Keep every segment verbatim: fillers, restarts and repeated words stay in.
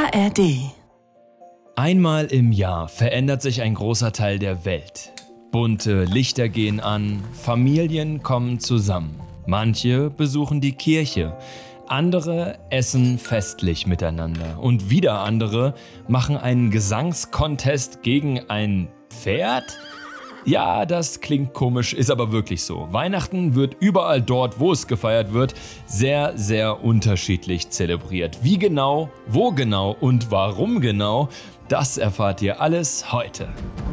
A R D. Einmal im Jahr verändert sich ein großer Teil der Welt. Bunte Lichter gehen an, Familien kommen zusammen. Manche besuchen die Kirche, andere essen festlich miteinander und wieder andere machen einen Gesangskontest gegen ein Pferd? Ja, das klingt komisch, ist aber wirklich so. Weihnachten wird überall dort, wo es gefeiert wird, sehr, sehr unterschiedlich zelebriert. Wie genau, wo genau und warum genau, das erfahrt ihr alles heute.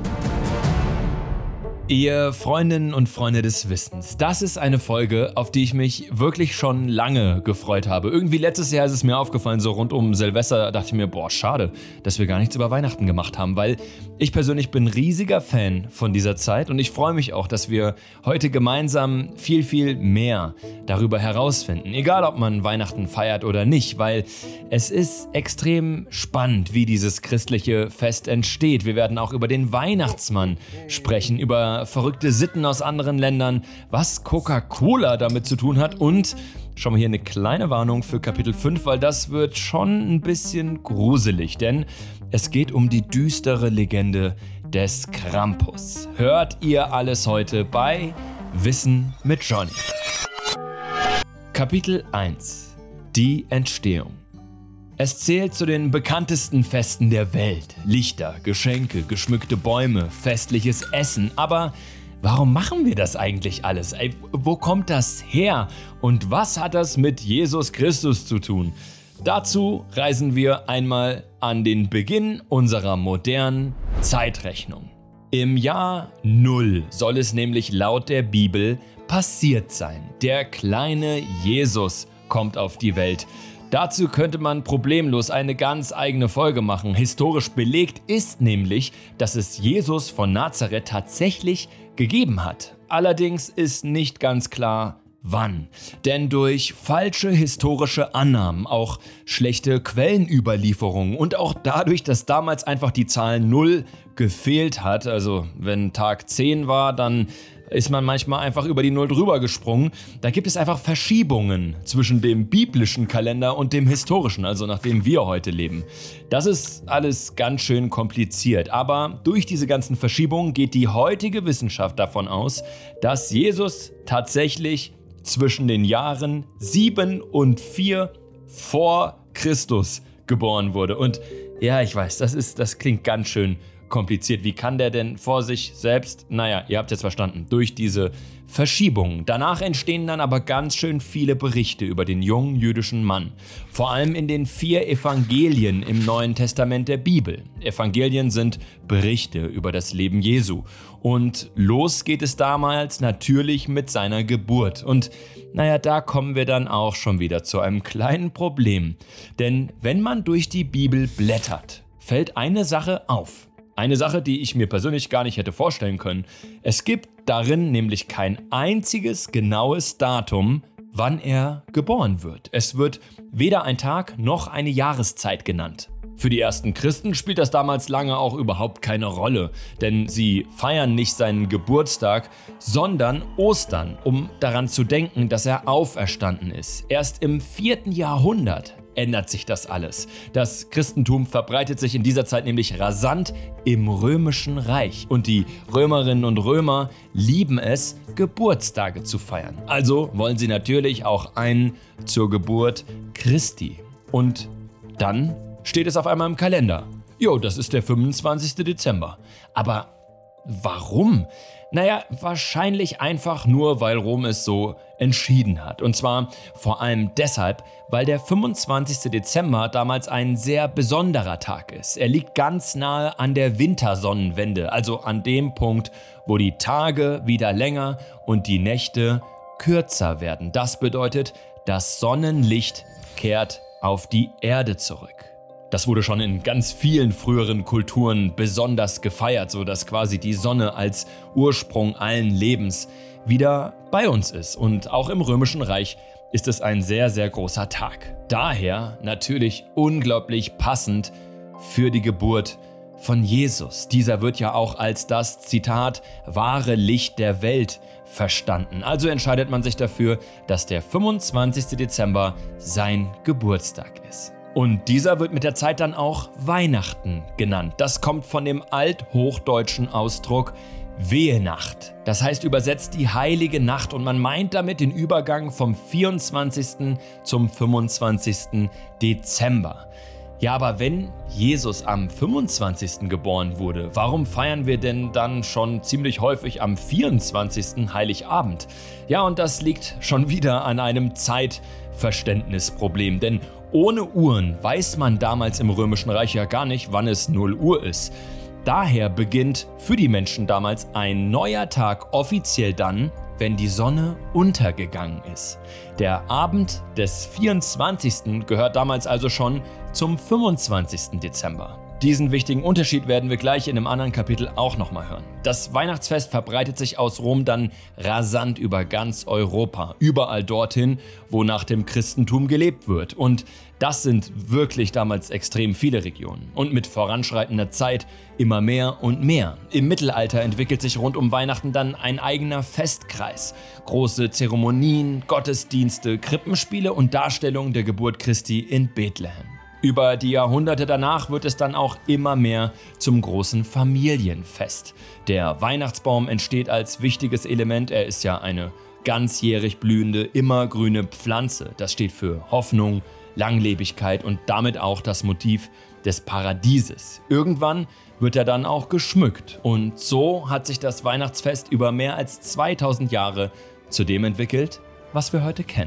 Ihr Freundinnen und Freunde des Wissens, das ist eine Folge, auf die ich mich wirklich schon lange gefreut habe. Irgendwie letztes Jahr ist es mir aufgefallen, so rund um Silvester dachte ich mir, boah, schade, dass wir gar nichts über Weihnachten gemacht haben, weil ich persönlich bin riesiger Fan von dieser Zeit und ich freue mich auch, dass wir heute gemeinsam viel, viel mehr darüber herausfinden. Egal, ob man Weihnachten feiert oder nicht, weil es ist extrem spannend, wie dieses christliche Fest entsteht. Wir werden auch über den Weihnachtsmann sprechen, über verrückte Sitten aus anderen Ländern, was Coca-Cola damit zu tun hat und schon mal hier eine kleine Warnung für Kapitel fünf, weil das wird schon ein bisschen gruselig, denn es geht um die düstere Legende des Krampus. Hört ihr alles heute bei Wissen mit Johnny. Kapitel eins. Die Entstehung. Es zählt zu den bekanntesten Festen der Welt. Lichter, Geschenke, geschmückte Bäume, festliches Essen. Aber warum machen wir das eigentlich alles? Ey, wo kommt das her? Und was hat das mit Jesus Christus zu tun? Dazu reisen wir einmal an den Beginn unserer modernen Zeitrechnung. Im Jahr Null soll es nämlich laut der Bibel passiert sein. Der kleine Jesus kommt auf die Welt. Dazu könnte man problemlos eine ganz eigene Folge machen. Historisch belegt ist nämlich, dass es Jesus von Nazareth tatsächlich gegeben hat. Allerdings ist nicht ganz klar, wann. Denn durch falsche historische Annahmen, auch schlechte Quellenüberlieferungen und auch dadurch, dass damals einfach die Zahl null gefehlt hat, also wenn Tag zehn war, dann ist man manchmal einfach über die Null drüber gesprungen. Da gibt es einfach Verschiebungen zwischen dem biblischen Kalender und dem historischen, also nach dem wir heute leben. Das ist alles ganz schön kompliziert, aber durch diese ganzen Verschiebungen geht die heutige Wissenschaft davon aus, dass Jesus tatsächlich zwischen den Jahren sieben und vier vor Christus geboren wurde. Und ja, ich weiß, das ist, das klingt ganz schön kompliziert. Wie kann der denn vor sich selbst, naja, ihr habt es jetzt verstanden, durch diese Verschiebungen. Danach entstehen dann aber ganz schön viele Berichte über den jungen jüdischen Mann. Vor allem in den vier Evangelien im Neuen Testament der Bibel. Evangelien sind Berichte über das Leben Jesu. Und los geht es damals natürlich mit seiner Geburt. Und naja, da kommen wir dann auch schon wieder zu einem kleinen Problem. Denn wenn man durch die Bibel blättert, fällt eine Sache auf. Eine Sache, die ich mir persönlich gar nicht hätte vorstellen können. Es gibt darin nämlich kein einziges genaues Datum, wann er geboren wird. Es wird weder ein Tag noch eine Jahreszeit genannt. Für die ersten Christen spielt das damals lange auch überhaupt keine Rolle, denn sie feiern nicht seinen Geburtstag, sondern Ostern, um daran zu denken, dass er auferstanden ist. Erst im vierten Jahrhundert ändert sich das alles. Das Christentum verbreitet sich in dieser Zeit nämlich rasant im Römischen Reich. Und die Römerinnen und Römer lieben es, Geburtstage zu feiern. Also wollen sie natürlich auch einen zur Geburt Christi. Und dann steht es auf einmal im Kalender. Jo, das ist der fünfundzwanzigster Dezember. Aber warum? Naja, wahrscheinlich einfach nur, weil Rom es so entschieden hat. Und zwar vor allem deshalb, weil der fünfundzwanzigster Dezember damals ein sehr besonderer Tag ist. Er liegt ganz nahe an der Wintersonnenwende, also an dem Punkt, wo die Tage wieder länger und die Nächte kürzer werden. Das bedeutet, das Sonnenlicht kehrt auf die Erde zurück. Das wurde schon in ganz vielen früheren Kulturen besonders gefeiert, sodass quasi die Sonne als Ursprung allen Lebens wieder bei uns ist. Und auch im Römischen Reich ist es ein sehr, sehr großer Tag. Daher natürlich unglaublich passend für die Geburt von Jesus. Dieser wird ja auch als das, Zitat, wahre Licht der Welt verstanden. Also entscheidet man sich dafür, dass der fünfundzwanzigster Dezember sein Geburtstag ist. Und dieser wird mit der Zeit dann auch Weihnachten genannt. Das kommt von dem althochdeutschen Ausdruck Wehenacht. Das heißt übersetzt die heilige Nacht und man meint damit den Übergang vom vierundzwanzigsten zum fünfundzwanzigsten Dezember. Ja, aber wenn Jesus am fünfundzwanzigsten geboren wurde, warum feiern wir denn dann schon ziemlich häufig am vierundzwanzigsten Heiligabend? Ja, und das liegt schon wieder an einem Zeitverständnisproblem, denn ohne Uhren weiß man damals im Römischen Reich ja gar nicht, wann es null Uhr ist. Daher beginnt für die Menschen damals ein neuer Tag offiziell dann, wenn die Sonne untergegangen ist. Der Abend des vierundzwanzigsten gehört damals also schon zum fünfundzwanzigsten Dezember. Diesen wichtigen Unterschied werden wir gleich in einem anderen Kapitel auch nochmal hören. Das Weihnachtsfest verbreitet sich aus Rom dann rasant über ganz Europa, überall dorthin, wo nach dem Christentum gelebt wird. Und das sind wirklich damals extrem viele Regionen. Und mit voranschreitender Zeit immer mehr und mehr. Im Mittelalter entwickelt sich rund um Weihnachten dann ein eigener Festkreis. Große Zeremonien, Gottesdienste, Krippenspiele und Darstellungen der Geburt Christi in Bethlehem. Über die Jahrhunderte danach wird es dann auch immer mehr zum großen Familienfest. Der Weihnachtsbaum entsteht als wichtiges Element. Er ist ja eine ganzjährig blühende, immergrüne Pflanze. Das steht für Hoffnung, Langlebigkeit und damit auch das Motiv des Paradieses. Irgendwann wird er dann auch geschmückt. Und so hat sich das Weihnachtsfest über mehr als zweitausend Jahre zu dem entwickelt, was wir heute kennen.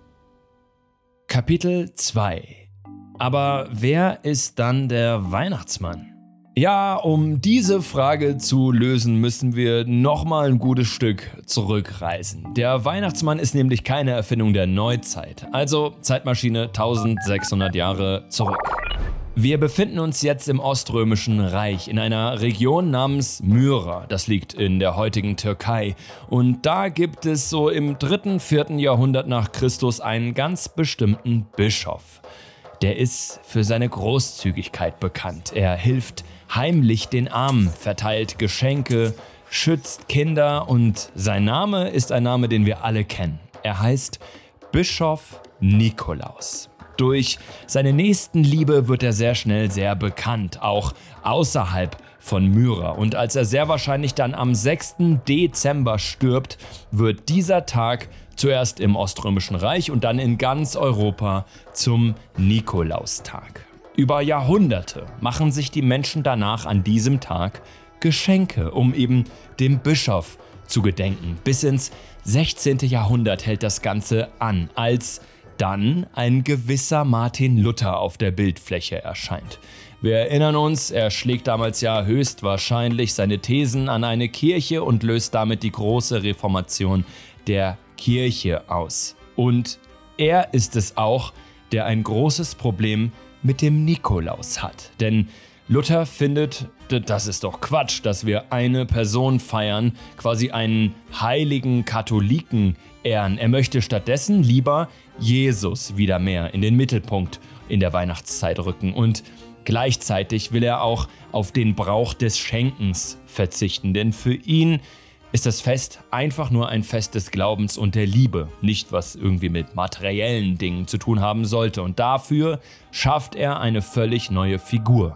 Kapitel zwei. Aber wer ist dann der Weihnachtsmann? Ja, um diese Frage zu lösen, müssen wir nochmal ein gutes Stück zurückreisen. Der Weihnachtsmann ist nämlich keine Erfindung der Neuzeit, also Zeitmaschine eintausendsechshundert Jahre zurück. Wir befinden uns jetzt im Oströmischen Reich in einer Region namens Myra. Das liegt in der heutigen Türkei. Und da gibt es so im dritten, vierten Jahrhundert nach Christus einen ganz bestimmten Bischof. Der ist für seine Großzügigkeit bekannt. Er hilft heimlich den Armen, verteilt Geschenke, schützt Kinder und sein Name ist ein Name, den wir alle kennen. Er heißt Bischof Nikolaus. Durch seine Nächstenliebe wird er sehr schnell sehr bekannt, auch außerhalb von Myra. Und als er sehr wahrscheinlich dann am sechsten Dezember stirbt, wird dieser Tag zuerst im Oströmischen Reich und dann in ganz Europa zum Nikolaustag. Über Jahrhunderte machen sich die Menschen danach an diesem Tag Geschenke, um eben dem Bischof zu gedenken. Bis ins sechzehnten Jahrhundert hält das Ganze an, als dann ein gewisser Martin Luther auf der Bildfläche erscheint. Wir erinnern uns, er schlägt damals ja höchstwahrscheinlich seine Thesen an eine Kirche und löst damit die große Reformation der Kirche aus. Und er ist es auch, der ein großes Problem mit dem Nikolaus hat. Denn Luther findet, das ist doch Quatsch, dass wir eine Person feiern, quasi einen heiligen Katholiken ehren. Er möchte stattdessen lieber Jesus wieder mehr in den Mittelpunkt in der Weihnachtszeit rücken. Und gleichzeitig will er auch auf den Brauch des Schenkens verzichten, denn für ihn ist das Fest einfach nur ein Fest des Glaubens und der Liebe, nicht was irgendwie mit materiellen Dingen zu tun haben sollte. Und dafür schafft er eine völlig neue Figur,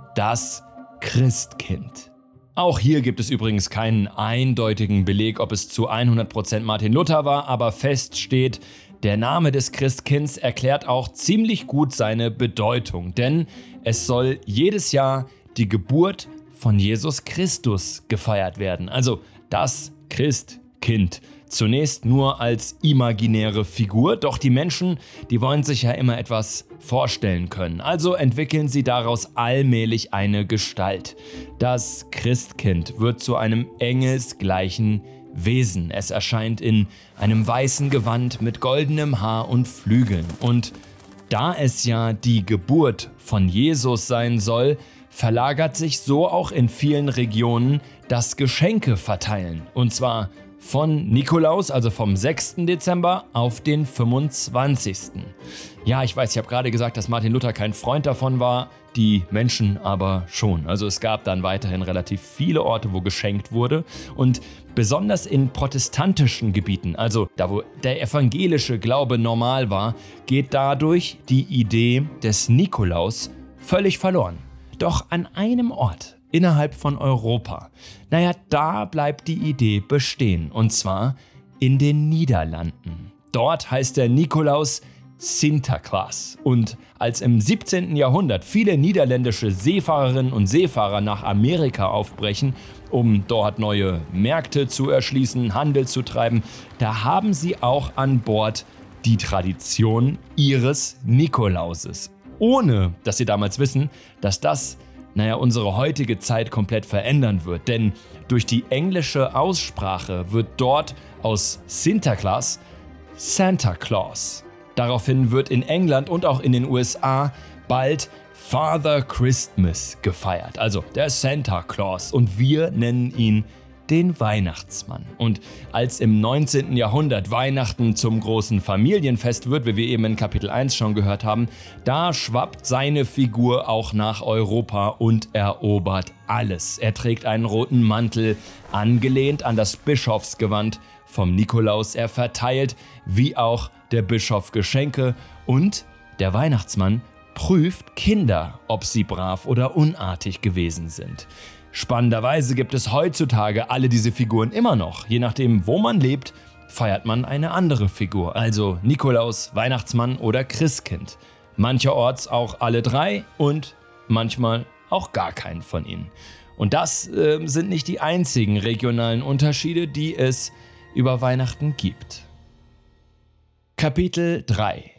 das Christkind. Auch hier gibt es übrigens keinen eindeutigen Beleg, ob es zu hundert Prozent Martin Luther war, aber fest steht, der Name des Christkinds erklärt auch ziemlich gut seine Bedeutung, denn es soll jedes Jahr die Geburt von Jesus Christus gefeiert werden, also das Christkind. Zunächst nur als imaginäre Figur, doch die Menschen, die wollen sich ja immer etwas vorstellen können. Also entwickeln sie daraus allmählich eine Gestalt. Das Christkind wird zu einem engelsgleichen Wesen. Es erscheint in einem weißen Gewand mit goldenem Haar und Flügeln. Und da es ja die Geburt von Jesus sein soll, verlagert sich so auch in vielen Regionen das Geschenkeverteilen. Und zwar von Nikolaus, also vom sechsten Dezember, auf den fünfundzwanzigsten Ja, ich weiß, ich habe gerade gesagt, dass Martin Luther kein Freund davon war. die Menschen aber schon. Also es gab dann weiterhin relativ viele Orte, wo geschenkt wurde und besonders in protestantischen Gebieten, also da wo der evangelische Glaube normal war, geht dadurch die Idee des Nikolaus völlig verloren. Doch an einem Ort innerhalb von Europa, naja, da bleibt die Idee bestehen und zwar in den Niederlanden. Dort heißt der Nikolaus Sinterklaas. Und als im siebzehnten Jahrhundert viele niederländische Seefahrerinnen und Seefahrer nach Amerika aufbrechen, um dort neue Märkte zu erschließen, Handel zu treiben, da haben sie auch an Bord die Tradition ihres Nikolauses. Ohne, dass sie damals wissen, dass das, naja, unsere heutige Zeit komplett verändern wird. Denn durch die englische Aussprache wird dort aus Sinterklaas Santa Claus. Daraufhin wird in England und auch in den U S A bald Father Christmas gefeiert, also der Santa Claus, und wir nennen ihn den Weihnachtsmann. Und als im neunzehnten Jahrhundert Weihnachten zum großen Familienfest wird, wie wir eben in Kapitel eins schon gehört haben, da schwappt seine Figur auch nach Europa und erobert alles. Er trägt einen roten Mantel, angelehnt an das Bischofsgewand vom Nikolaus. Er verteilt, wie auch der Bischof, Geschenke und der Weihnachtsmann prüft Kinder, ob sie brav oder unartig gewesen sind. Spannenderweise gibt es heutzutage alle diese Figuren immer noch. Je nachdem, wo man lebt, feiert man eine andere Figur. Also Nikolaus, Weihnachtsmann oder Christkind. Mancherorts auch alle drei und manchmal auch gar keinen von ihnen. Und das äh, sind nicht die einzigen regionalen Unterschiede, die es über Weihnachten gibt. Kapitel drei.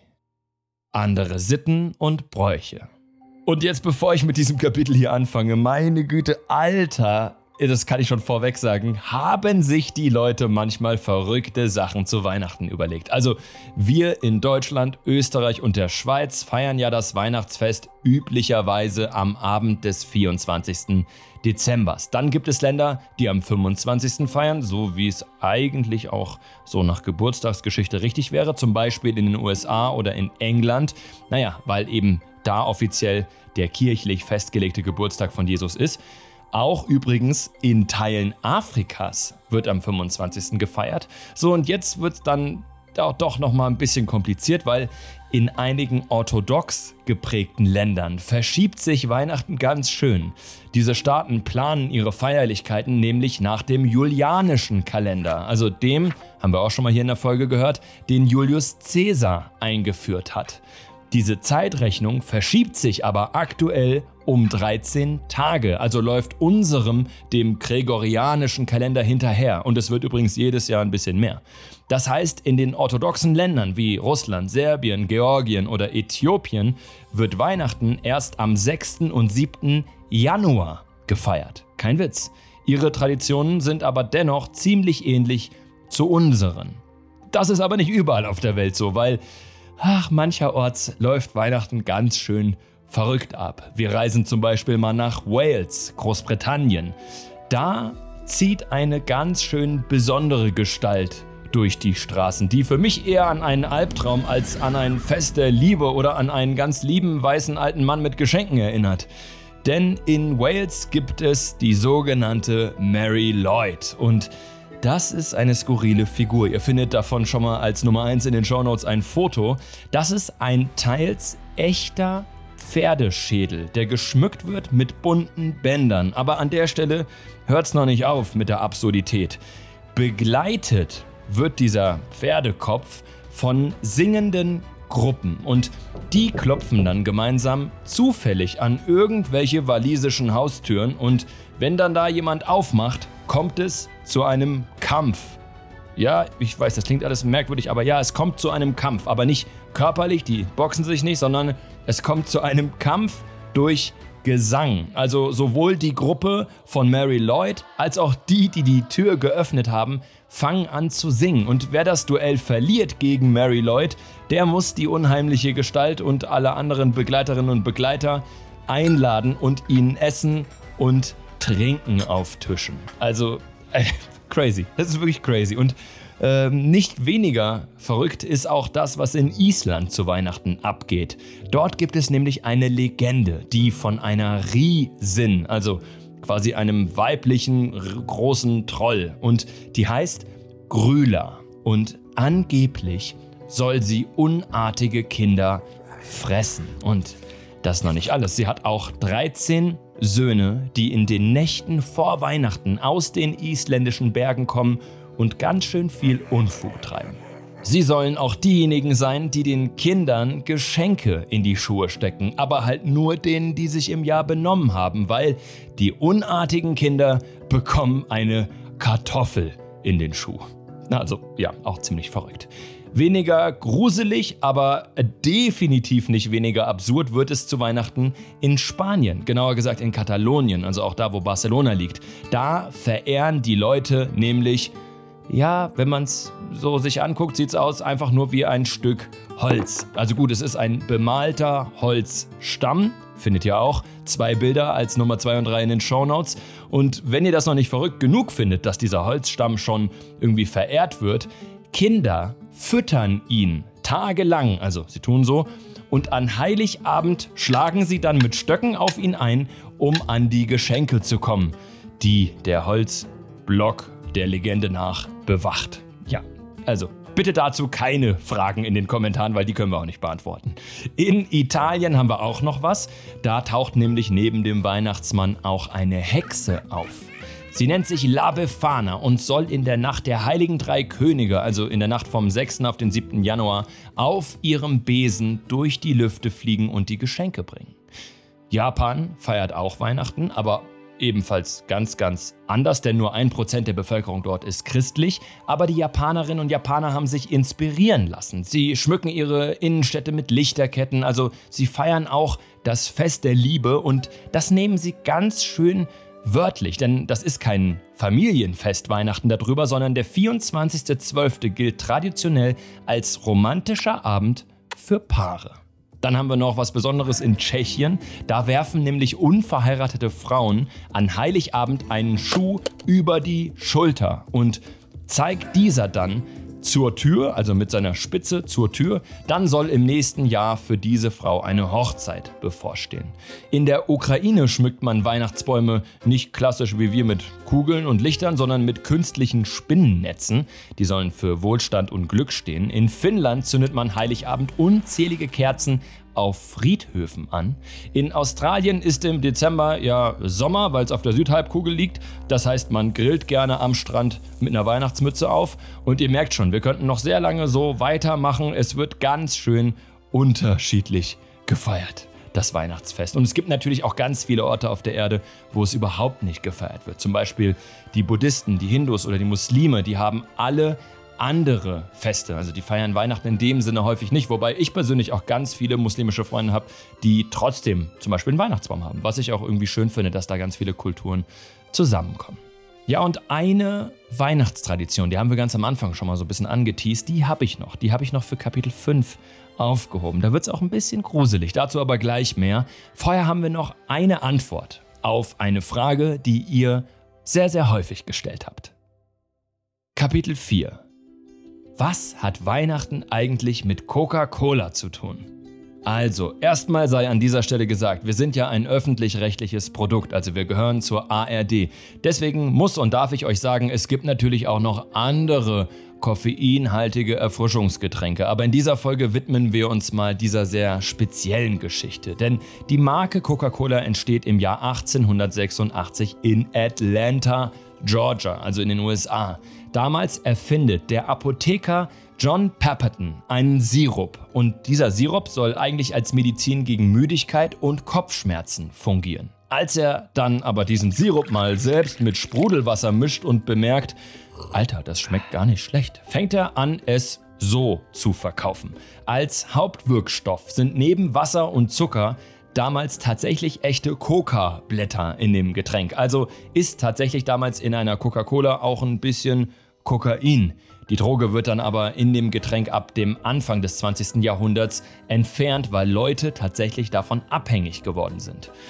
Andere Sitten und Bräuche. Und jetzt, bevor ich mit diesem Kapitel hier anfange, meine Güte, Alter, das kann ich schon vorweg sagen, haben sich die Leute manchmal verrückte Sachen zu Weihnachten überlegt. Also wir in Deutschland, Österreich und der Schweiz feiern ja das Weihnachtsfest üblicherweise am Abend des vierundzwanzigsten Dezembers. Dann gibt es Länder, die am fünfundzwanzigsten feiern, so wie es eigentlich auch so nach Geburtstagsgeschichte richtig wäre, zum Beispiel in den U S A oder in England. Naja, weil eben da offiziell der kirchlich festgelegte Geburtstag von Jesus ist. Auch übrigens in Teilen Afrikas wird am fünfundzwanzigsten gefeiert. So, und jetzt wird es dann auch doch noch mal ein bisschen kompliziert, weil in einigen orthodox geprägten Ländern verschiebt sich Weihnachten ganz schön. Diese Staaten planen ihre Feierlichkeiten nämlich nach dem julianischen Kalender, also dem, haben wir auch schon mal hier in der Folge gehört, den Julius Caesar eingeführt hat. Diese Zeitrechnung verschiebt sich aber aktuell um dreizehn Tage, also läuft unserem, dem gregorianischen Kalender hinterher. Und es wird übrigens jedes Jahr ein bisschen mehr. Das heißt, in den orthodoxen Ländern wie Russland, Serbien, Georgien oder Äthiopien wird Weihnachten erst am sechsten und siebten Januar gefeiert. Kein Witz. Ihre Traditionen sind aber dennoch ziemlich ähnlich zu unseren. Das ist aber nicht überall auf der Welt so, weil Ach, mancherorts läuft Weihnachten ganz schön verrückt ab. Wir reisen zum Beispiel mal nach Wales, Großbritannien. Da zieht eine ganz schön besondere Gestalt durch die Straßen, die für mich eher an einen Albtraum als an ein Fest der Liebe oder an einen ganz lieben weißen alten Mann mit Geschenken erinnert. Denn in Wales gibt es die sogenannte Mary Lloyd und das ist eine skurrile Figur. Ihr findet davon schon mal als Nummer eins in den Shownotes ein Foto. Das ist ein teils echter Pferdeschädel, der geschmückt wird mit bunten Bändern. Aber an der Stelle hört's noch nicht auf mit der Absurdität. Begleitet wird dieser Pferdekopf von singenden Gruppen und die klopfen dann gemeinsam zufällig an irgendwelche walisischen Haustüren und wenn dann da jemand aufmacht, kommt es zu einem Kampf. Ja, ich weiß, das klingt alles merkwürdig, aber ja, es kommt zu einem Kampf, aber nicht körperlich, die boxen sich nicht, sondern es kommt zu einem Kampf durch Gesang. Also sowohl die Gruppe von Mary Lloyd als auch die, die die Tür geöffnet haben, fangen an zu singen. Und wer das Duell verliert gegen Mary Lloyd, der muss die unheimliche Gestalt und alle anderen Begleiterinnen und Begleiter einladen und ihnen Essen und Trinken auftischen. Also äh, crazy. Das ist wirklich crazy. Und Ähm, nicht weniger verrückt ist auch das, was in Island zu Weihnachten abgeht. Dort gibt es nämlich eine Legende, die von einer Riesin, also quasi einem weiblichen r- großen Troll, und die heißt Grüla. Und angeblich soll sie unartige Kinder fressen. Und das ist noch nicht alles. Sie hat auch dreizehn Söhne, die in den Nächten vor Weihnachten aus den isländischen Bergen kommen und ganz schön viel Unfug treiben. Sie sollen auch diejenigen sein, die den Kindern Geschenke in die Schuhe stecken, aber halt nur denen, die sich im Jahr benommen haben, weil die unartigen Kinder bekommen eine Kartoffel in den Schuh. Also ja, auch ziemlich verrückt. Weniger gruselig, aber definitiv nicht weniger absurd wird es zu Weihnachten in Spanien, genauer gesagt in Katalonien, also auch da, wo Barcelona liegt. Da verehren die Leute nämlich, ja, wenn man es so sich anguckt, sieht es aus einfach nur wie ein Stück Holz. Also gut, es ist ein bemalter Holzstamm, findet ihr auch. Zwei Bilder als Nummer zwei und drei in den Shownotes. Und wenn ihr das noch nicht verrückt genug findet, dass dieser Holzstamm schon irgendwie verehrt wird, Kinder füttern ihn tagelang, also sie tun so, und an Heiligabend schlagen sie dann mit Stöcken auf ihn ein, um an die Geschenke zu kommen, die der Holzblock der Legende nach bewacht. Ja, also bitte dazu keine Fragen in den Kommentaren, weil die können wir auch nicht beantworten. In Italien haben wir auch noch was. Da taucht nämlich neben dem Weihnachtsmann auch eine Hexe auf. Sie nennt sich La Befana und soll in der Nacht der Heiligen Drei Könige, also in der Nacht vom sechsten auf den siebten Januar, auf ihrem Besen durch die Lüfte fliegen und die Geschenke bringen. Japan feiert auch Weihnachten, aber ebenfalls ganz, ganz anders, denn nur ein Prozent der Bevölkerung dort ist christlich. Aber die Japanerinnen und Japaner haben sich inspirieren lassen. Sie schmücken ihre Innenstädte mit Lichterketten, also sie feiern auch das Fest der Liebe und das nehmen sie ganz schön wörtlich, denn das ist kein Familienfest Weihnachten darüber, sondern der vierundzwanzigster zwölfte gilt traditionell als romantischer Abend für Paare. Dann haben wir noch was Besonderes in Tschechien. Da werfen nämlich unverheiratete Frauen an Heiligabend einen Schuh über die Schulter und zeigt dieser dann zur Tür, also mit seiner Spitze zur Tür, dann soll im nächsten Jahr für diese Frau eine Hochzeit bevorstehen. In der Ukraine schmückt man Weihnachtsbäume nicht klassisch wie wir mit Kugeln und Lichtern, sondern mit künstlichen Spinnennetzen. Die sollen für Wohlstand und Glück stehen. In Finnland zündet man Heiligabend unzählige Kerzen auf Friedhöfen an. In Australien ist im Dezember ja Sommer, weil es auf der Südhalbkugel liegt. Das heißt, man grillt gerne am Strand mit einer Weihnachtsmütze auf. Und ihr merkt schon, wir könnten noch sehr lange so weitermachen. Es wird ganz schön unterschiedlich gefeiert, das Weihnachtsfest. Und es gibt natürlich auch ganz viele Orte auf der Erde, wo es überhaupt nicht gefeiert wird. Zum Beispiel die Buddhisten, die Hindus oder die Muslime, die haben alle andere Feste. Also die feiern Weihnachten in dem Sinne häufig nicht, wobei ich persönlich auch ganz viele muslimische Freunde habe, die trotzdem zum Beispiel einen Weihnachtsbaum haben, was ich auch irgendwie schön finde, dass da ganz viele Kulturen zusammenkommen. Ja, und eine Weihnachtstradition, die haben wir ganz am Anfang schon mal so ein bisschen angeteast, die habe ich noch. Die habe ich noch für Kapitel fünf aufgehoben. Da wird es auch ein bisschen gruselig, dazu aber gleich mehr. Vorher haben wir noch eine Antwort auf eine Frage, die ihr sehr, sehr häufig gestellt habt. Kapitel vier. Was hat Weihnachten eigentlich mit Coca-Cola zu tun? Also, erstmal sei an dieser Stelle gesagt, wir sind ja ein öffentlich-rechtliches Produkt, also wir gehören zur A R D. Deswegen muss und darf ich euch sagen, es gibt natürlich auch noch andere koffeinhaltige Erfrischungsgetränke. Aber in dieser Folge widmen wir uns mal dieser sehr speziellen Geschichte. Denn die Marke Coca-Cola entsteht im Jahr achtzehnhundertsechsundachtzig in Atlanta, Georgia, also in den U S A. Damals erfindet der Apotheker John Pemberton einen Sirup. Und dieser Sirup soll eigentlich als Medizin gegen Müdigkeit und Kopfschmerzen fungieren. Als er dann aber diesen Sirup mal selbst mit Sprudelwasser mischt und bemerkt, Alter, das schmeckt gar nicht schlecht, fängt er an, es so zu verkaufen. Als Hauptwirkstoff sind neben Wasser und Zucker damals tatsächlich echte Coca-Blätter in dem Getränk. Also ist tatsächlich damals in einer Coca-Cola auch ein bisschen Kokain. Die Droge wird dann aber in dem Getränk ab dem Anfang des zwanzigsten Jahrhunderts entfernt, weil Leute tatsächlich davon abhängig geworden sind.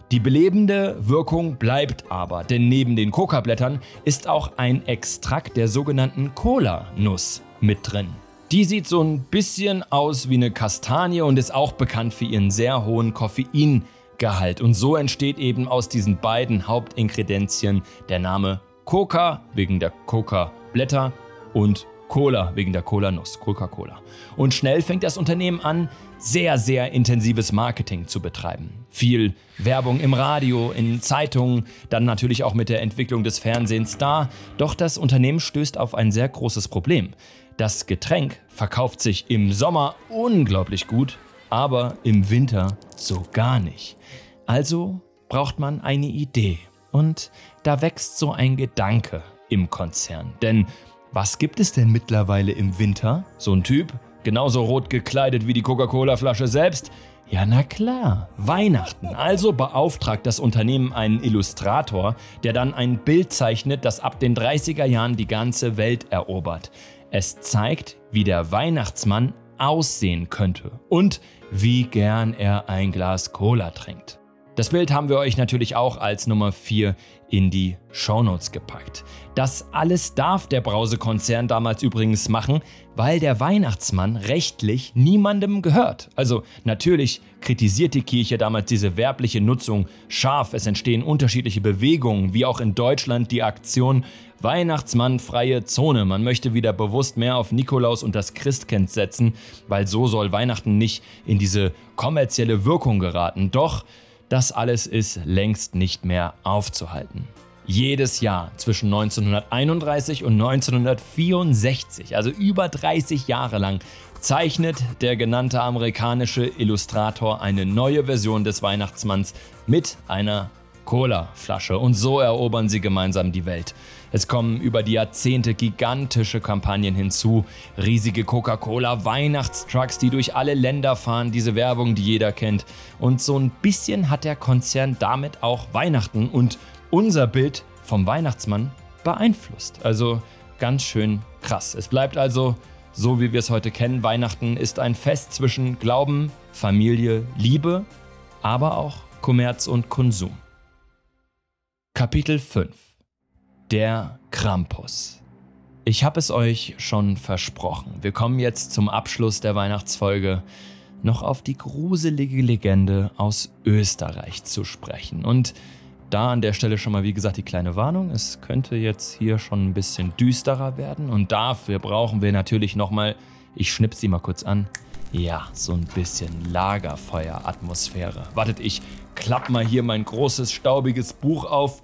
Die belebende Wirkung bleibt aber, denn neben den Kokablättern ist auch ein Extrakt der sogenannten Cola-Nuss mit drin. Die sieht so ein bisschen aus wie eine Kastanie und ist auch bekannt für ihren sehr hohen Koffeingehalt. Und so entsteht eben aus diesen beiden Hauptingredienzien der Name Coca wegen der Coca-Blätter und Cola wegen der Cola-Nuss, Coca-Cola. Und schnell fängt das Unternehmen an, sehr, sehr intensives Marketing zu betreiben. Viel Werbung im Radio, in Zeitungen, dann natürlich auch mit der Entwicklung des Fernsehens da. Doch das Unternehmen stößt auf ein sehr großes Problem. Das Getränk verkauft sich im Sommer unglaublich gut, aber im Winter so gar nicht. Also braucht man eine Idee. Und da wächst so ein Gedanke im Konzern. Denn was gibt es denn mittlerweile im Winter? So ein Typ, genauso rot gekleidet wie die Coca-Cola-Flasche selbst? Ja, na klar, Weihnachten. Also beauftragt das Unternehmen einen Illustrator, der dann ein Bild zeichnet, das ab den dreißiger Jahren die ganze Welt erobert. Es zeigt, wie der Weihnachtsmann aussehen könnte und wie gern er ein Glas Cola trinkt. Das Bild haben wir euch natürlich auch als Nummer vier in die Shownotes gepackt. Das alles darf der Brausekonzern damals übrigens machen, weil der Weihnachtsmann rechtlich niemandem gehört. Also natürlich kritisiert die Kirche damals diese werbliche Nutzung scharf. Es entstehen unterschiedliche Bewegungen, wie auch in Deutschland die Aktion Weihnachtsmann freie Zone. Man möchte wieder bewusst mehr auf Nikolaus und das Christkind setzen, weil so soll Weihnachten nicht in diese kommerzielle Wirkung geraten. Doch das alles ist längst nicht mehr aufzuhalten. Jedes Jahr zwischen neunzehnhunderteinunddreißig und neunzehnhundertvierundsechzig, also über dreißig Jahre lang, zeichnet der genannte amerikanische Illustrator eine neue Version des Weihnachtsmanns mit einer Cola-Flasche. Und so erobern sie gemeinsam die Welt. Es kommen über die Jahrzehnte gigantische Kampagnen hinzu, riesige Coca-Cola-Weihnachtstrucks, die durch alle Länder fahren, diese Werbung, die jeder kennt. Und so ein bisschen hat der Konzern damit auch Weihnachten und unser Bild vom Weihnachtsmann beeinflusst. Also ganz schön krass. Es bleibt also so, wie wir es heute kennen. Weihnachten ist ein Fest zwischen Glauben, Familie, Liebe, aber auch Kommerz und Konsum. Kapitel fünf. Der Krampus. Ich habe es euch schon versprochen. Wir kommen jetzt zum Abschluss der Weihnachtsfolge noch auf die gruselige Legende aus Österreich zu sprechen. Und da an der Stelle schon mal, wie gesagt, die kleine Warnung. Es könnte jetzt hier schon ein bisschen düsterer werden. Und dafür brauchen wir natürlich nochmal, ich schnipp sie mal kurz an, ja, so ein bisschen Lagerfeuer-Atmosphäre. Wartet, ich klapp mal hier mein großes, staubiges Buch auf.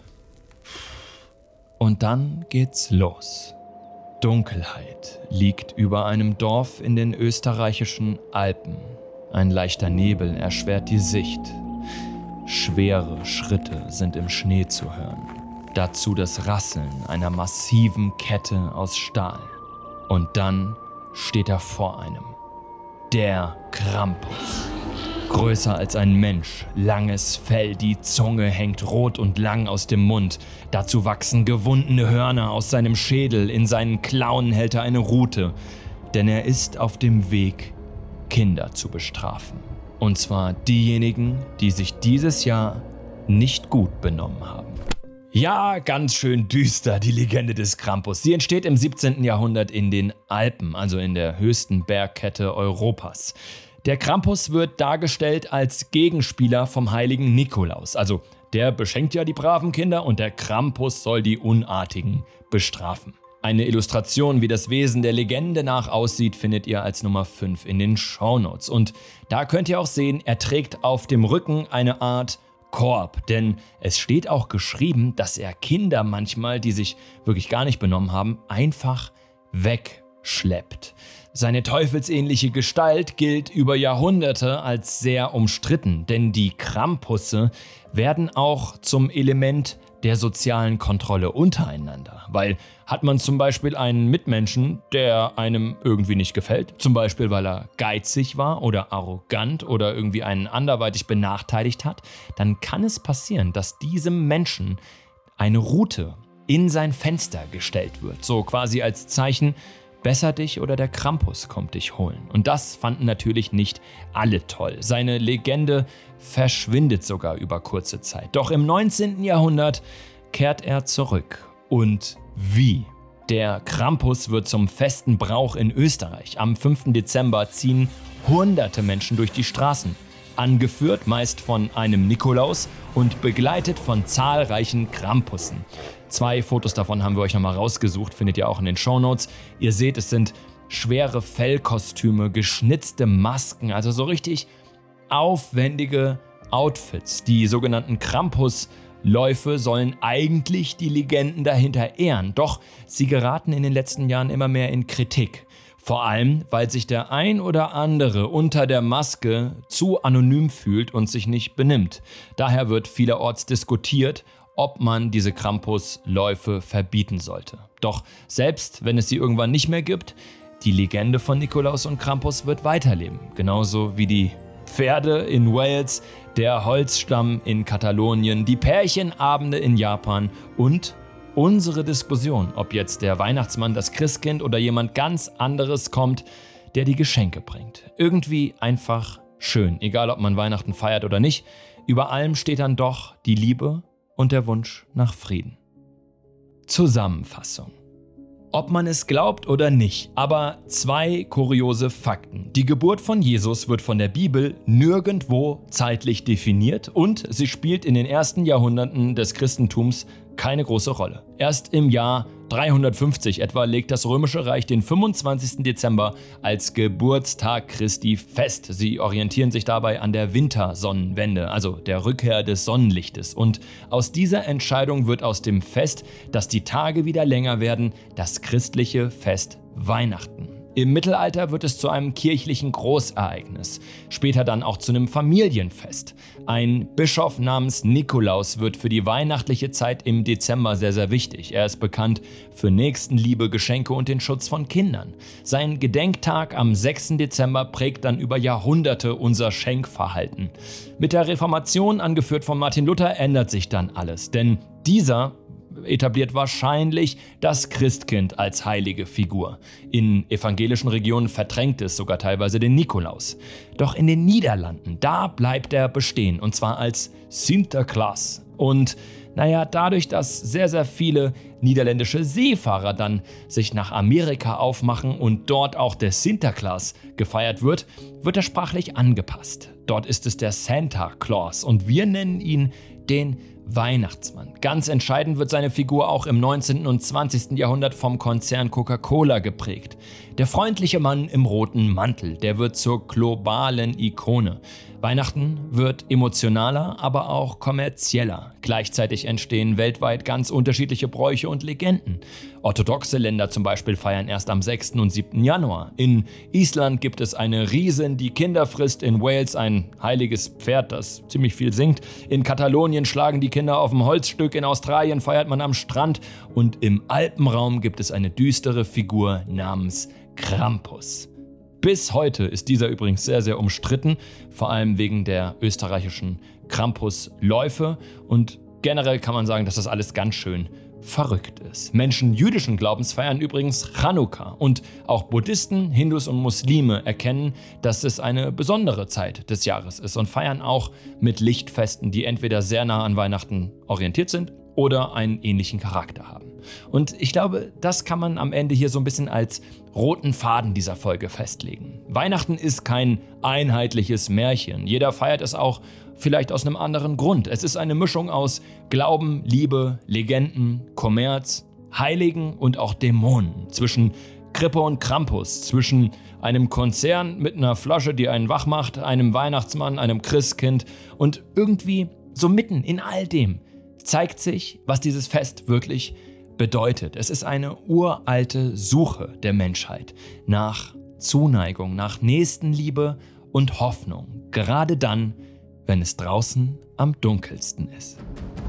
Und dann geht's los. Dunkelheit liegt über einem Dorf in den österreichischen Alpen. Ein leichter Nebel erschwert die Sicht. Schwere Schritte sind im Schnee zu hören. Dazu das Rasseln einer massiven Kette aus Stahl. Und dann steht er vor einem. Der Krampus. Größer als ein Mensch, langes Fell, die Zunge hängt rot und lang aus dem Mund. Dazu wachsen gewundene Hörner aus seinem Schädel, in seinen Klauen hält er eine Rute. Denn er ist auf dem Weg, Kinder zu bestrafen. Und zwar diejenigen, die sich dieses Jahr nicht gut benommen haben. Ja, ganz schön düster, die Legende des Krampus. Sie entsteht im siebzehnten Jahrhundert in den Alpen, also in der höchsten Bergkette Europas. Der Krampus wird dargestellt als Gegenspieler vom heiligen Nikolaus. Also der beschenkt ja die braven Kinder und der Krampus soll die Unartigen bestrafen. Eine Illustration, wie das Wesen der Legende nach aussieht, findet ihr als Nummer fünf in den Shownotes. Und da könnt ihr auch sehen, er trägt auf dem Rücken eine Art Korb. Denn es steht auch geschrieben, dass er Kinder manchmal, die sich wirklich gar nicht benommen haben, einfach wegschleppt. Seine teufelsähnliche Gestalt gilt über Jahrhunderte als sehr umstritten, denn die Krampusse werden auch zum Element der sozialen Kontrolle untereinander. Weil hat man zum Beispiel einen Mitmenschen, der einem irgendwie nicht gefällt, zum Beispiel weil er geizig war oder arrogant oder irgendwie einen anderweitig benachteiligt hat, dann kann es passieren, dass diesem Menschen eine Rute in sein Fenster gestellt wird. So quasi als Zeichen, Besser dich oder der Krampus kommt dich holen. Und das fanden natürlich nicht alle toll. Seine Legende verschwindet sogar über kurze Zeit. Doch im neunzehnten Jahrhundert kehrt er zurück. Und wie? Der Krampus wird zum festen Brauch in Österreich. Am fünften Dezember ziehen hunderte Menschen durch die Straßen. Angeführt meist von einem Nikolaus und begleitet von zahlreichen Krampussen. Zwei Fotos davon haben wir euch nochmal rausgesucht, findet ihr auch in den Shownotes. Ihr seht, es sind schwere Fellkostüme, geschnitzte Masken, also so richtig aufwendige Outfits. Die sogenannten Krampusläufe sollen eigentlich die Legenden dahinter ehren, doch sie geraten in den letzten Jahren immer mehr in Kritik. Vor allem, weil sich der ein oder andere unter der Maske zu anonym fühlt und sich nicht benimmt. Daher wird vielerorts diskutiert, ob man diese Krampusläufe verbieten sollte. Doch selbst wenn es sie irgendwann nicht mehr gibt, die Legende von Nikolaus und Krampus wird weiterleben. Genauso wie die Pferde in Wales, der Holzstamm in Katalonien, die Pärchenabende in Japan und unsere Diskussion, ob jetzt der Weihnachtsmann, das Christkind oder jemand ganz anderes kommt, der die Geschenke bringt. Irgendwie einfach schön, egal ob man Weihnachten feiert oder nicht. Über allem steht dann doch die Liebe und der Wunsch nach Frieden. Zusammenfassung. Ob man es glaubt oder nicht, aber zwei kuriose Fakten. Die Geburt von Jesus wird von der Bibel nirgendwo zeitlich definiert und sie spielt in den ersten Jahrhunderten des Christentums keine große Rolle. Erst im Jahr dreihundertfünfzig etwa legt das Römische Reich den fünfundzwanzigsten Dezember als Geburtstag Christi fest. Sie orientieren sich dabei an der Wintersonnenwende, also der Rückkehr des Sonnenlichtes. Und aus dieser Entscheidung wird aus dem Fest, dass die Tage wieder länger werden, das christliche Fest Weihnachten. Im Mittelalter wird es zu einem kirchlichen Großereignis, später dann auch zu einem Familienfest. Ein Bischof namens Nikolaus wird für die weihnachtliche Zeit im Dezember sehr, sehr wichtig. Er ist bekannt für Nächstenliebe, Geschenke und den Schutz von Kindern. Sein Gedenktag am sechsten Dezember prägt dann über Jahrhunderte unser Schenkverhalten. Mit der Reformation, angeführt von Martin Luther, ändert sich dann alles, denn dieser etabliert wahrscheinlich das Christkind als heilige Figur. In evangelischen Regionen verdrängt es sogar teilweise den Nikolaus. Doch in den Niederlanden, da bleibt er bestehen, und zwar als Sinterklaas. Und naja, dadurch, dass sehr, sehr viele niederländische Seefahrer dann sich nach Amerika aufmachen und dort auch der Sinterklaas gefeiert wird, wird er sprachlich angepasst. Dort ist es der Santa Claus und wir nennen ihn den Weihnachtsmann. Ganz entscheidend wird seine Figur auch im neunzehnten und zwanzigsten Jahrhundert vom Konzern Coca-Cola geprägt. Der freundliche Mann im roten Mantel, der wird zur globalen Ikone. Weihnachten wird emotionaler, aber auch kommerzieller. Gleichzeitig entstehen weltweit ganz unterschiedliche Bräuche und Legenden. Orthodoxe Länder zum Beispiel feiern erst am sechsten und siebten Januar. In Island gibt es eine Riesin, die Kinder frisst. In Wales ein heiliges Pferd, das ziemlich viel singt. In Katalonien schlagen die Kinder auf dem Holzstück. In Australien feiert man am Strand. Und im Alpenraum gibt es eine düstere Figur namens Krampus. Bis heute ist dieser übrigens sehr, sehr umstritten, vor allem wegen der österreichischen Krampusläufe. Und generell kann man sagen, dass das alles ganz schön verrückt ist. Menschen jüdischen Glaubens feiern übrigens Chanukka und auch Buddhisten, Hindus und Muslime erkennen, dass es eine besondere Zeit des Jahres ist und feiern auch mit Lichtfesten, die entweder sehr nah an Weihnachten orientiert sind oder einen ähnlichen Charakter haben. Und ich glaube, das kann man am Ende hier so ein bisschen als roten Faden dieser Folge festlegen. Weihnachten ist kein einheitliches Märchen. Jeder feiert es auch vielleicht aus einem anderen Grund. Es ist eine Mischung aus Glauben, Liebe, Legenden, Kommerz, Heiligen und auch Dämonen. Zwischen Krippe und Krampus, zwischen einem Konzern mit einer Flasche, die einen wach macht, einem Weihnachtsmann, einem Christkind und irgendwie so mitten in all dem zeigt sich, was dieses Fest wirklich bedeutet. Es ist eine uralte Suche der Menschheit nach Zuneigung, nach Nächstenliebe und Hoffnung. Gerade dann, wenn es draußen am dunkelsten ist.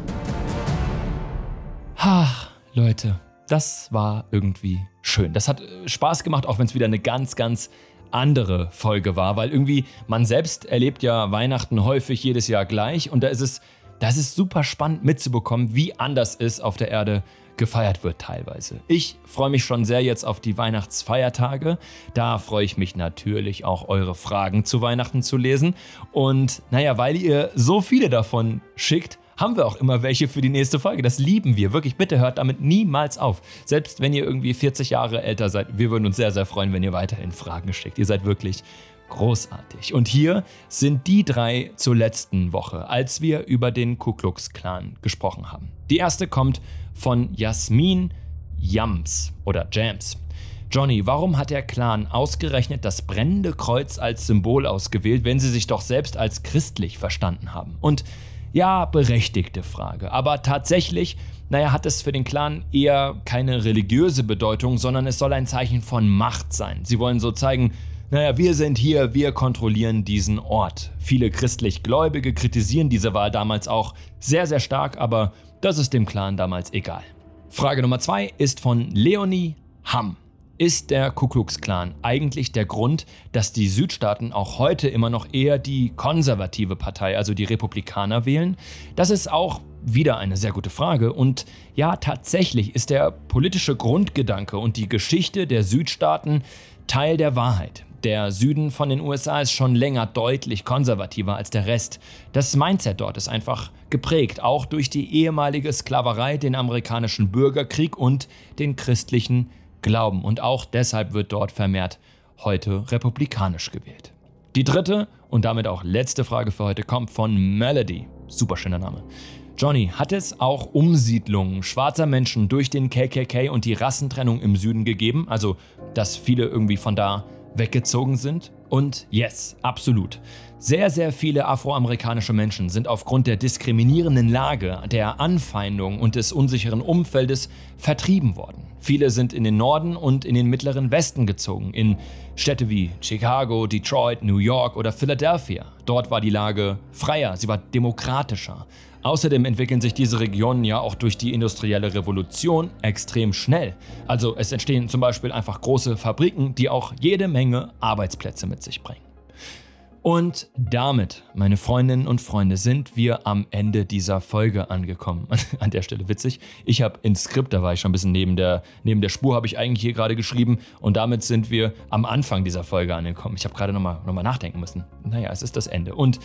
Ach, Leute, das war irgendwie schön. Das hat Spaß gemacht, auch wenn es wieder eine ganz, ganz andere Folge war, weil irgendwie man selbst erlebt ja Weihnachten häufig jedes Jahr gleich und da ist es Das ist super spannend mitzubekommen, wie anders es auf der Erde gefeiert wird teilweise. Ich freue mich schon sehr jetzt auf die Weihnachtsfeiertage. Da freue ich mich natürlich auch, eure Fragen zu Weihnachten zu lesen. Und naja, weil ihr so viele davon schickt, haben wir auch immer welche für die nächste Folge. Das lieben wir. Wirklich, bitte hört damit niemals auf. Selbst wenn ihr irgendwie vierzig Jahre älter seid, wir würden uns sehr, sehr freuen, wenn ihr weiterhin Fragen schickt. Ihr seid wirklich großartig. Und hier sind die drei zur letzten Woche, als wir über den Ku Klux Klan gesprochen haben. Die erste kommt von Jasmin Jams oder Jams. Johnny, warum hat der Klan ausgerechnet das brennende Kreuz als Symbol ausgewählt, wenn sie sich doch selbst als christlich verstanden haben? Und ja, berechtigte Frage. Aber tatsächlich, naja, hat es für den Klan eher keine religiöse Bedeutung, sondern es soll ein Zeichen von Macht sein. Sie wollen so zeigen, naja, wir sind hier, wir kontrollieren diesen Ort. Viele christlich Gläubige kritisieren diese Wahl damals auch sehr, sehr stark, aber das ist dem Klan damals egal. Frage Nummer zwei ist von Leonie Hamm. Ist der Ku Klux Klan eigentlich der Grund, dass die Südstaaten auch heute immer noch eher die konservative Partei, also die Republikaner, wählen? Das ist auch wieder eine sehr gute Frage. Und ja, tatsächlich ist der politische Grundgedanke und die Geschichte der Südstaaten Teil der Wahrheit. Der Süden von den U S A ist schon länger deutlich konservativer als der Rest. Das Mindset dort ist einfach geprägt, auch durch die ehemalige Sklaverei, den amerikanischen Bürgerkrieg und den christlichen Glauben. Und auch deshalb wird dort vermehrt heute republikanisch gewählt. Die dritte und damit auch letzte Frage für heute kommt von Melody. Super schöner Name. Johnny, hat es auch Umsiedlungen schwarzer Menschen durch den K K K und die Rassentrennung im Süden gegeben? Also, dass viele irgendwie von da weggezogen sind? Und yes, absolut. Sehr, sehr viele afroamerikanische Menschen sind aufgrund der diskriminierenden Lage, der Anfeindung und des unsicheren Umfeldes vertrieben worden. Viele sind in den Norden und in den mittleren Westen gezogen, in Städte wie Chicago, Detroit, New York oder Philadelphia. Dort war die Lage freier, sie war demokratischer. Außerdem entwickeln sich diese Regionen ja auch durch die industrielle Revolution extrem schnell. Also es entstehen zum Beispiel einfach große Fabriken, die auch jede Menge Arbeitsplätze mit sich bringen. Und damit, meine Freundinnen und Freunde, sind wir am Ende dieser Folge angekommen. An der Stelle witzig, ich habe ins Skript, da war ich schon ein bisschen neben der, neben der Spur, habe ich eigentlich hier gerade geschrieben. Und damit sind wir am Anfang dieser Folge angekommen. Ich habe gerade nochmal noch mal nachdenken müssen. Naja, es ist das Ende. Und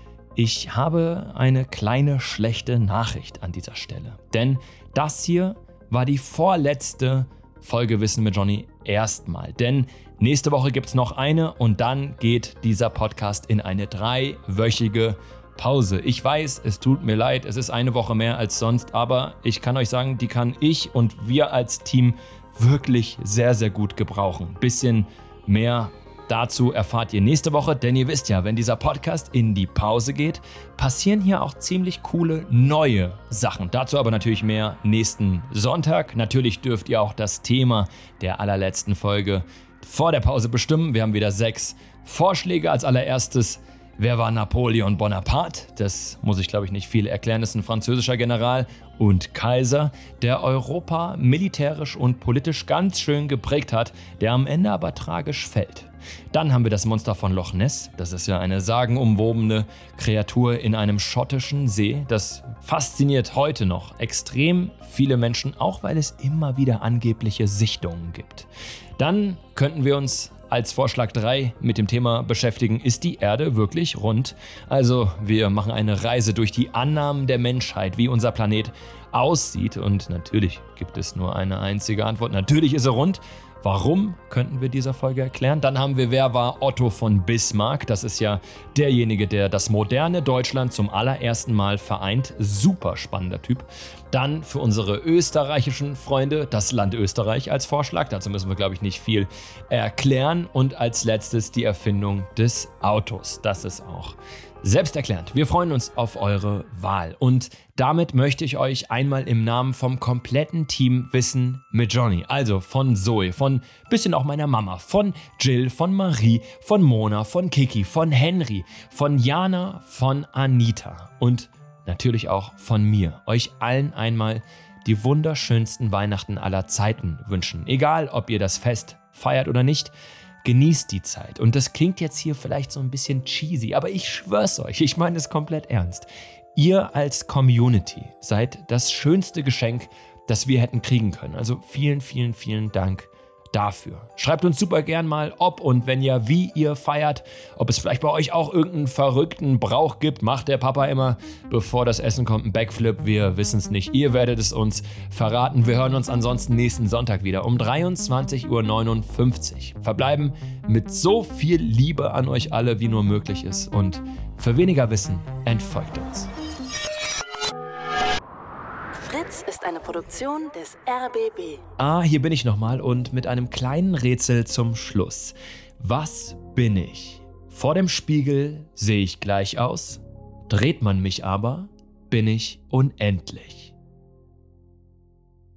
ich habe eine kleine schlechte Nachricht an dieser Stelle. Denn das hier war die vorletzte Folge Wissen mit Johnny erstmal. Denn nächste Woche gibt es noch eine und dann geht dieser Podcast in eine dreiwöchige Pause. Ich weiß, es tut mir leid, es ist eine Woche mehr als sonst, aber ich kann euch sagen, die kann ich und wir als Team wirklich sehr, sehr gut gebrauchen. Bisschen mehr dazu erfahrt ihr nächste Woche, denn ihr wisst ja, wenn dieser Podcast in die Pause geht, passieren hier auch ziemlich coole neue Sachen. Dazu aber natürlich mehr nächsten Sonntag. Natürlich dürft ihr auch das Thema der allerletzten Folge vor der Pause bestimmen. Wir haben wieder sechs Vorschläge. Als allererstes, wer war Napoleon Bonaparte? Das muss ich, glaube ich, nicht viel erklären. Das ist ein französischer General und Kaiser, der Europa militärisch und politisch ganz schön geprägt hat, der am Ende aber tragisch fällt. Dann haben wir das Monster von Loch Ness. Das ist ja eine sagenumwobene Kreatur in einem schottischen See. Das fasziniert heute noch extrem viele Menschen, auch weil es immer wieder angebliche Sichtungen gibt. Dann könnten wir uns als Vorschlag drei mit dem Thema beschäftigen, ist die Erde wirklich rund? Also wir machen eine Reise durch die Annahmen der Menschheit, wie unser Planet aussieht. Und natürlich gibt es nur eine einzige Antwort. Natürlich ist er rund. Warum, könnten wir dieser Folge erklären. Dann haben wir, wer war Otto von Bismarck? Das ist ja derjenige, der das moderne Deutschland zum allerersten Mal vereint. Super spannender Typ. Dann für unsere österreichischen Freunde das Land Österreich als Vorschlag. Dazu müssen wir, glaube ich, nicht viel erklären. Und als letztes die Erfindung des Autos. Das ist auch selbsterklärend. Wir freuen uns auf eure Wahl. Und damit möchte ich euch einmal im Namen vom kompletten Team Wissen mit Johnny, also von Zoe, von bisschen auch meiner Mama, von Jill, von Marie, von Mona, von Kiki, von Henry, von Jana, von Anita und natürlich auch von mir, euch allen einmal die wunderschönsten Weihnachten aller Zeiten wünschen. Egal, ob ihr das Fest feiert oder nicht, genießt die Zeit. Und das klingt jetzt hier vielleicht so ein bisschen cheesy, aber ich schwör's euch, ich meine es komplett ernst. Ihr als Community seid das schönste Geschenk, das wir hätten kriegen können. Also vielen, vielen, vielen Dank dafür. Schreibt uns super gern mal, ob und wenn ja, wie ihr feiert. Ob es vielleicht bei euch auch irgendeinen verrückten Brauch gibt. Macht der Papa immer, bevor das Essen kommt, einen Backflip. Wir wissen es nicht. Ihr werdet es uns verraten. Wir hören uns ansonsten nächsten Sonntag wieder um dreiundzwanzig Uhr neunundfünfzig. Verbleiben mit so viel Liebe an euch alle, wie nur möglich ist. Und für weniger Wissen entfolgt uns. Fritz ist eine Produktion des R B B. Ah, hier bin ich nochmal und mit einem kleinen Rätsel zum Schluss. Was bin ich? Vor dem Spiegel sehe ich gleich aus, dreht man mich aber, bin ich unendlich.